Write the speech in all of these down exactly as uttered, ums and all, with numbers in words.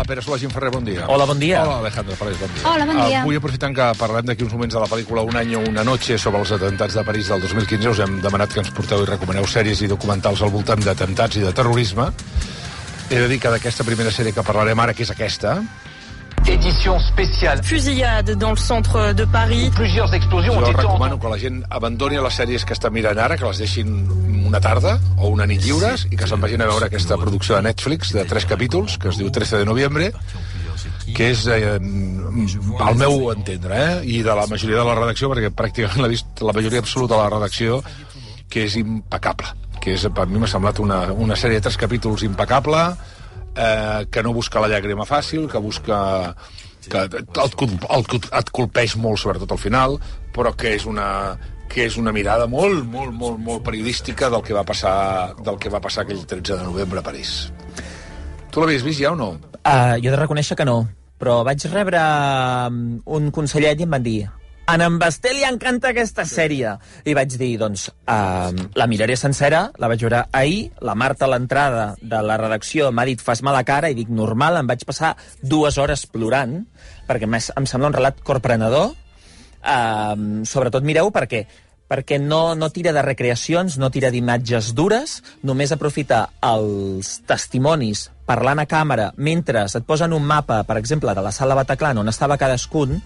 Pere Solà, Gim Ferrer, bon dia. Hola, bon dia. Hola, Alejandra Parés, bon dia. Hola, bon dia. Avui, aprofitant que parlem d'aquí uns moments de la pel·lícula Un any o una noche sobre els atemptats de París del dos mil quinze, us hem demanat que ens porteu i recomaneu sèries i documentals al voltant d'atemptats i de terrorisme. He de dir que d'aquesta primera sèrie que parlarem ara, que és aquesta... Édition spéciale. Fusillade dans le centre de Paris. Plusieurs explosions Jo ont été recomano que la gent abandoni les sèries que està mirant ara, que les deixin una tarda o una nit lliures i que se'n vagin a veure aquesta producció de Netflix de tres capítols, que es diu trece de noviembre, que és, eh, al meu entendre, eh, i de la majoria de la redacció, perquè pràcticament l'ha vist la majoria absoluta de la redacció, que és impecable. Que és, per mi m'ha semblat una, una sèrie de tres capítols impecable, eh, que no busca la llàgrima fàcil, que busca... que et, et, et colpeix molt, sobretot al final, però que és una... que és una mirada molt, molt, molt, molt periodística del que va passar del que va passar aquell tretze de novembre a París. Tu l'havies vist ja o no? Uh, jo he de reconèixer que no, però vaig rebre um, un consellet i em van dir: a en Basté li encanta aquesta sèrie. I vaig dir, doncs, uh, la miraré sencera, la vaig veure ahir, la Marta a l'entrada de la redacció m'ha dit fas mala cara, i dic normal, em vaig passar dues hores plorant, perquè em sembla un relat corprenedor. Uh, sobretot mireu perquè perquè no, no tira de recreacions, no tira d'imatges dures, només aprofita els testimonis parlant a càmera mentre et posen un mapa, per exemple, de la sala Bataclan on estava cadascun,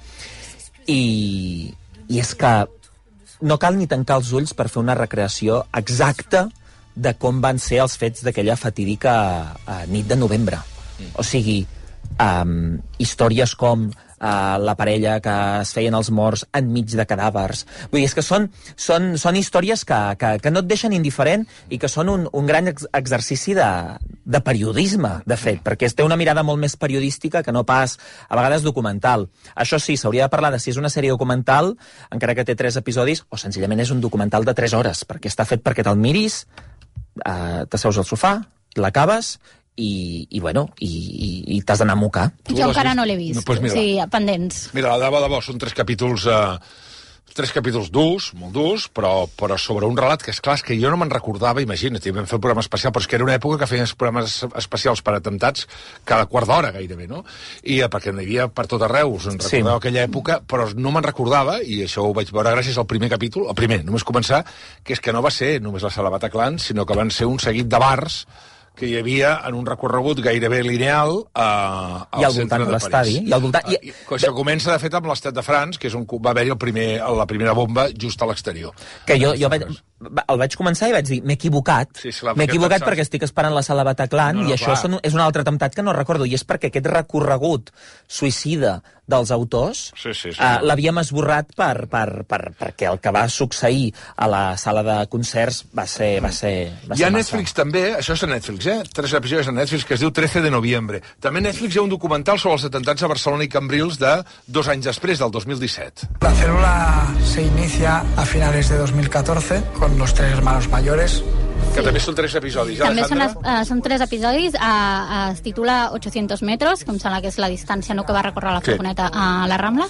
i, i és que no cal ni tancar els ulls per fer una recreació exacta de com van ser els fets d'aquella fatídica uh, nit de novembre. Mm. O sigui, um, històries com Uh, la parella que es feien els morts enmig de cadàvers. Vull dir, és que són, són, són històries que, que, que no et deixen indiferent i que són un, un gran ex exercici de, de periodisme, de fet, perquè es té una mirada molt més periodística que no pas, a vegades, documental. Això sí, s'hauria de parlar de si és una sèrie documental, encara que té tres episodis, o senzillament és un documental de tres hores, perquè està fet perquè te'l miris, uh, t'asseus al sofà, l'acabes... I, i bueno, i, i, i t'has d'anar a mocar. Jo encara no l'he vist, no, pues o sigui, pendents. Mira, de debò, de debò, són tres capítols... Eh, tres capítols durs, molt durs, però, però sobre un relat que, és clar, és que jo no me'n recordava, imagina't, vam fer un programa especial, però és que era una època que feien programes especials per atemptats cada quart d'hora, gairebé, no? I eh, perquè n'hi havia per tot arreu, us en recordeu sí. aquella època, però no me'n recordava, i això ho vaig veure gràcies al primer capítol, el primer, només començar, que és que no va ser només la sala Bataclan, sinó que van ser un seguit de bars que hi havia en un recorregut gairebé lineal eh, al I al voltant de l'estadi. I al voltant... I... Això comença, de fet, amb l'Estat de France, que és on va haver-hi el primer, la primera bomba just a l'exterior. Que jo, jo vaig, el vaig començar i vaig dir, m'he equivocat. Sí, sí, m'he equivocat pensar... perquè estic esperant la sala Bataclan, no, no, i això són, és un altre atemptat que no recordo, i és perquè aquest recorregut suïcida dels autors sí, sí, sí, uh, l'havíem esborrat per, per, per, perquè el que va succeir a la sala de concerts va ser, va ser, va ser Hi ha massa. Netflix també, això és a Netflix, eh? Tres episodis a Netflix, que es diu trece de noviembre. També a Netflix hi ha un documental sobre els atemptats a Barcelona i Cambrils de dos anys després, del dos mil disset. La célula se inicia a finales de dos mil catorce con los tres hermanos mayores. Que també són tres episodis, també són, Alejandra? uh, són tres episodis, uh, uh, es titula ochocientos metros, que em sembla que és la distància no, que va recórrer la furgoneta sí. a la Rambla,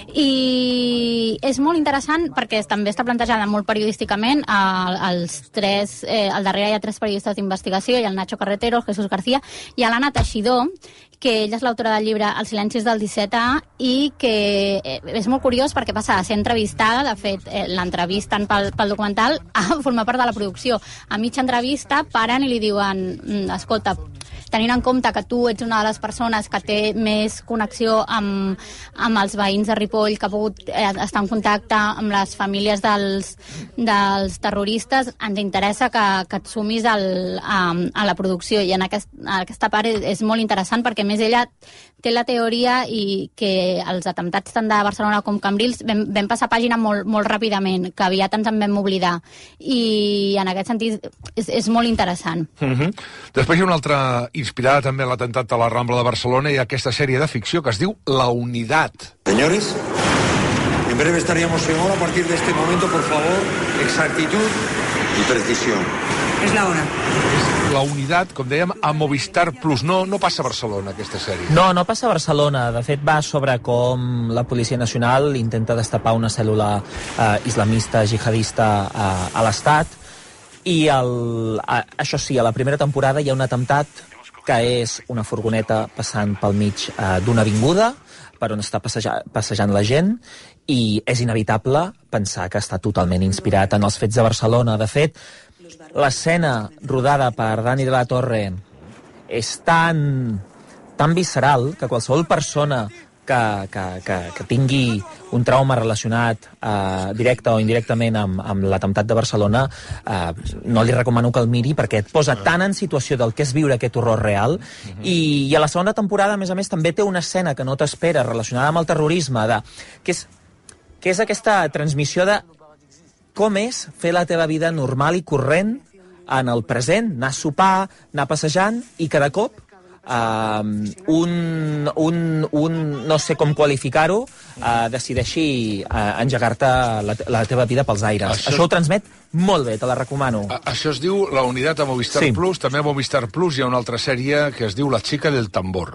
i és molt interessant perquè també està plantejada molt periodísticament, uh, els tres, eh, al darrere hi ha tres periodistes d'investigació, hi ha el Nacho Carretero, el Jesús García i l'Anna Teixidor, que ella és l'autora del llibre Els silencis del disset A, i que eh, és molt curiós perquè passa a ser entrevistada, de fet, eh, l'entrevisten pel, pel documental a formar part de la producció. A mitja entrevista paren i li diuen, escolta, tenint en compte que tu ets una de les persones que té més connexió amb, amb els veïns de Ripoll, que ha pogut eh, estar en contacte amb les famílies dels, dels terroristes, ens interessa que, que et sumis al, a, a la producció, i en aquest, aquesta part és, és molt interessant perquè, a més, ella té la teoria i que els atemptats tant de Barcelona com Cambrils vam, vam passar pàgina molt, molt ràpidament, que aviat ens en vam oblidar, i en aquest sentit és, és molt interessant. Mm-hmm. Després hi ha una altra inspirada també en l'atemptat a la Rambla de Barcelona, i aquesta sèrie de ficció que es diu La Unidad. Señores, en breve estaríamos en hora. A partir de este momento, por favor, exactitud y precisión. És la hora. La Unidad, com dèiem, a Movistar Plus. No, no passa a Barcelona, aquesta sèrie. No, no passa a Barcelona. De fet, va sobre com la Policia Nacional intenta destapar una cèl·lula eh, islamista, jihadista eh, a l'Estat. I, el, a, això sí, a la primera temporada hi ha un atemptat que és una furgoneta passant pel mig eh, d'una avinguda per on està passejant, passejant la gent, i és inevitable pensar que està totalment inspirat en els fets de Barcelona. De fet, l'escena rodada per Dani de la Torre és tan, tan visceral que qualsevol persona que, que, que, que tingui un trauma relacionat eh, directe o indirectament amb, amb l'atemptat de Barcelona, eh, no li recomano que el miri, perquè et posa tant en situació del que és viure aquest horror real. Uh-huh. I, i a la segona temporada, a més a més, també té una escena que no t'espera relacionada amb el terrorisme, de, que, és, que és aquesta transmissió de com és fer la teva vida normal i corrent en el present, anar a sopar, anar passejant, i cada cop Uh, un, un, un, no sé com qualificar-ho, uh, decideixi uh, engegar-te la, la teva vida pels aires. Això, Això ho transmet molt bé, te la recomano. A, això es diu La Unitat a Movistar sí. Plus. També a Movistar Plus hi ha una altra sèrie que es diu La Chica del Tambor.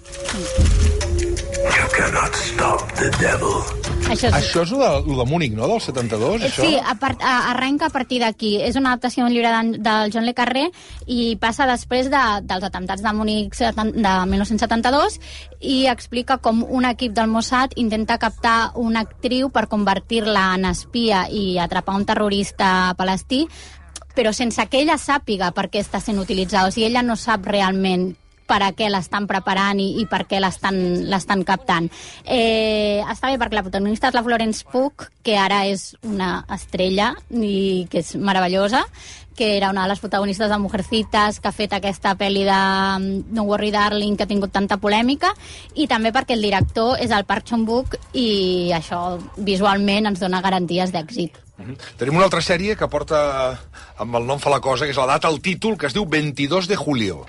You cannot stop the devil. Això és, això és el de, el de Múnich, no?, del setanta-dos, això? Sí, a part, a, arrenca a partir d'aquí. És una adaptació d'un llibre de, del John le Carré i passa després de, dels atemptats de Múnich de mil nou-cents setanta-dos i explica com un equip del Mossad intenta captar una actriu per convertir-la en espia i atrapar un terrorista palestí, però sense que ella sàpiga per què està sent utilitzada. O sigui, ella no sap realment per a què l'estan preparant i, i per què l'estan captant. Eh, està bé perquè la protagonista és la Florence Pugh, que ara és una estrella i que és meravellosa, que era una de les protagonistes de Mujercitas, que ha fet aquesta pel·li de No Worry Darling, que ha tingut tanta polèmica, i també perquè el director és el Park Chan-wook i això visualment ens dona garanties d'èxit. Mm-hmm. Tenim una altra sèrie que porta, amb el nom fa la cosa, que és la data, el títol, que es diu veintidós de julio.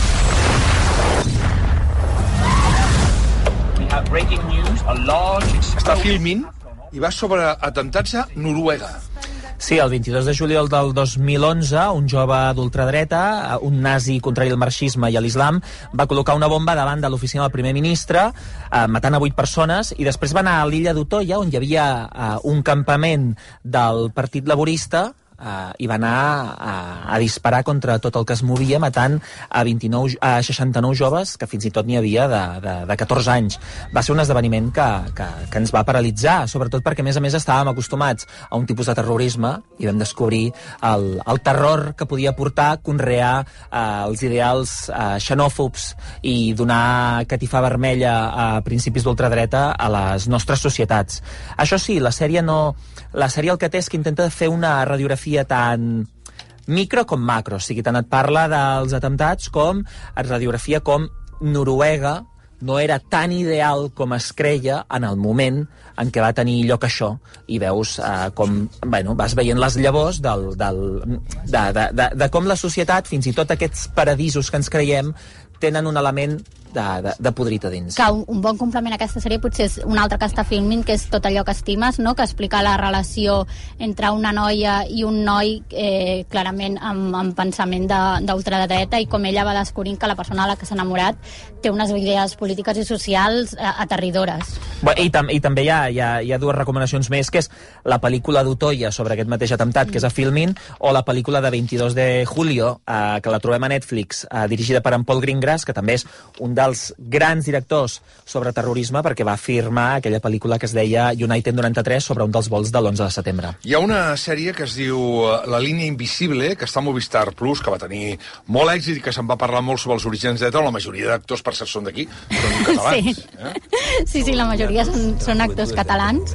Està filmint i va sobre atemptats a Noruega. Sí, el vint-i-dos de juliol del dos mil onze, un jove d'ultradreta, un nazi contrari al marxisme i a l'islam, va col·locar una bomba davant de l'oficina del primer ministre, eh, matant a vuit persones, i després va anar a l'illa d'Utoya, on hi havia eh, un campament del Partit Laborista, Uh, i va anar a, a disparar contra tot el que es movia, matant a, vint-i-nou, a seixanta-nou joves, que fins i tot n'hi havia de, de, de catorze anys. Va ser un esdeveniment que, que, que ens va paralitzar, sobretot perquè, a més a més, estàvem acostumats a un tipus de terrorisme i vam descobrir el, el terror que podia portar conrear uh, els ideals uh, xenòfobs i donar catifa vermella a principis d'ultradreta a les nostres societats. Això sí, la sèrie no... La sèrie el que té és que intenta fer una radiografia tant micro com macro, o sigui, tant et parla dels atemptats com et radiografia com Noruega no era tan ideal com es creia en el moment en què va tenir lloc això, i veus eh, com, bueno, vas veient les llavors del, del, de, de, de, de com la societat, fins i tot aquests paradisos que ens creiem, tenen un element de, de, de podrit a dins. Que un, un bon complement a aquesta sèrie potser és un altre que està filmint, que és Tot allò que estimes, no?, que explica la relació entre una noia i un noi eh, clarament amb, amb pensament d'ultradreta, i com ella va descobrint que la persona a la que s'ha enamorat té unes idees polítiques i socials eh, aterridores. Bueno, i, tam i també hi ha, hi, ha, hi ha dues recomanacions més, que és la pel·lícula d'Utoya sobre aquest mateix atemptat, mm. que és a Filmin, o la pel·lícula de veintidós de julio, eh, que la trobem a Netflix, eh, dirigida per en Paul Greengrass, que també és un dels grans directors sobre terrorisme, perquè va firmar aquella pel·lícula que es deia United noranta-tres sobre un dels vols de l'onze de setembre. Hi ha una sèrie que es diu La línia invisible, que està a Movistar Plus, que va tenir molt èxit i que se'n va parlar molt sobre els orígens d'Eta. La majoria d'actors, per cert, són d'aquí, són catalans. Sí. Eh? sí, sí, la majoria són, són actors catalans.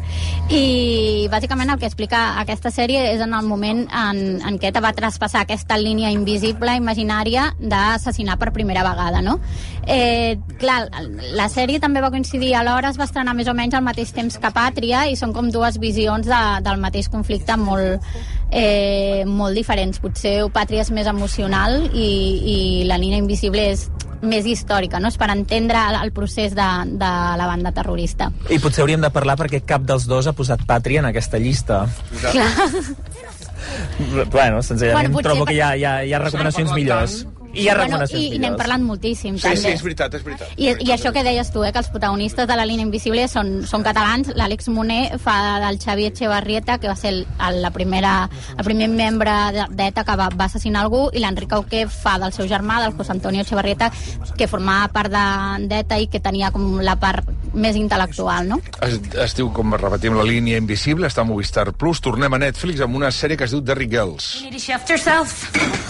I bàsicament el que explica aquesta sèrie és en el moment en, en què Eta va traspassar aquesta línia invisible, imaginària, d'assassinar per primera vegada, no? Eh, clar, la sèrie també va coincidir, alhora es va estrenar més o menys al mateix temps que Pàtria, i són com dues visions de, del mateix conflicte molt, eh, molt diferents. Potser Pàtria és més emocional i, i la línia invisible és més històrica, no? És per entendre el procés de, de la banda terrorista. I potser hauríem de parlar perquè cap dels dos ha posat Pàtria en aquesta llista. Clar. Bueno, senzillament bueno, trobo que hi ha, hi ha, hi ha recomanacions millors. I hi ha bueno, recomanacions i, i n'hem millors. parlat moltíssim, Sí, també. sí, és veritat, és veritat. I, I això que deies tu, eh, que els protagonistes de la línia invisible són, són catalans. L'Àlex Moner fa del Xavi Echevarrieta, que va ser el, el, la primera, el primer membre d'ETA que va, va assassinar algú, i l'Enric Auqué fa del seu germà, del José Antonio Echevarrieta, que formava part d'ETA i que tenia com la part més intel·lectual, no? Es, es diu, com repetim, La línia invisible, està a Movistar Plus. Tornem a Netflix amb una sèrie que es diu Derry Girls. You need to shift yourself.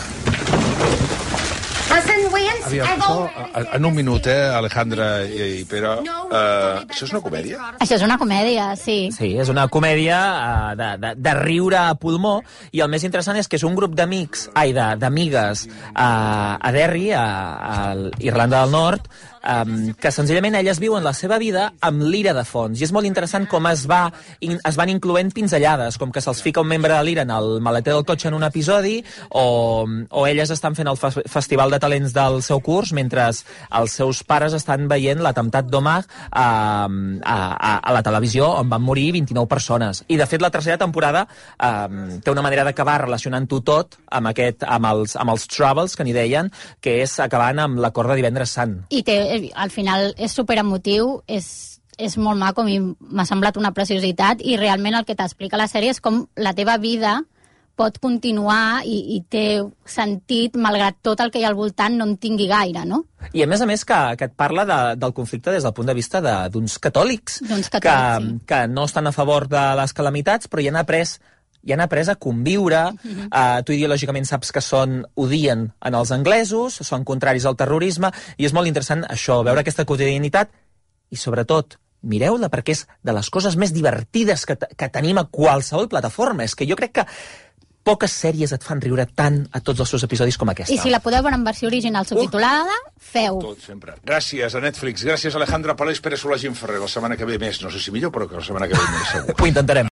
Listen, Wayne. Aviam, això, en un minut, eh, Alejandra i, i Pere, uh, això és una comèdia? Això és una comèdia, sí. Sí, és una comèdia uh, de, de, de riure a pulmó, i el més interessant és que és un grup d'amics, ai, d'amigues uh, a Derry, a, a Irlanda del Nord, um, que senzillament elles viuen la seva vida amb l'ira de fons, i és molt interessant com es, va, in, es van incloent pinzellades, com que se'ls fica un membre de l'ira en el maleter del cotxe en un episodi, o, o elles estan fent el fe festival de talents del seu curs mentre els seus pares estan veient l'atemptat d'Omagh a, a, a, a la televisió, on van morir vint-i-nou persones. I, de fet, la tercera temporada um, té una manera d'acabar relacionant-ho tot amb, aquest, amb, els, amb els Troubles, que n'hi deien, que és acabant amb l'acord de Divendres Sant. I té, al final és superemotiu, és, és molt maco, a mi m'ha semblat una preciositat, i realment el que t'explica la sèrie és com la teva vida pot continuar i, i té sentit, malgrat tot el que hi ha al voltant no en tingui gaire, no? I a més a més que, que et parla de, del conflicte des del punt de vista d'uns catòlics, catòlics que, sí. que no estan a favor de les calamitats, però hi han après i han après a conviure. Uh-huh. uh, tu ideològicament saps que són, odien en els anglesos, són contraris al terrorisme, i és molt interessant això, veure aquesta quotidianitat, i sobretot mireu-la, perquè és de les coses més divertides que, que tenim a qualsevol plataforma. És que jo crec que poques sèries et fan riure tant a tots els seus episodis com aquesta. I si la podeu veure en versió original subtitulada, uh, feu. Tot, sempre. Gràcies a Netflix, gràcies a Alejandra Palés, Pere Solà, Gim Ferrer. La setmana que ve més, no sé si millor, però que la setmana que ve més segur. Ho intentarem.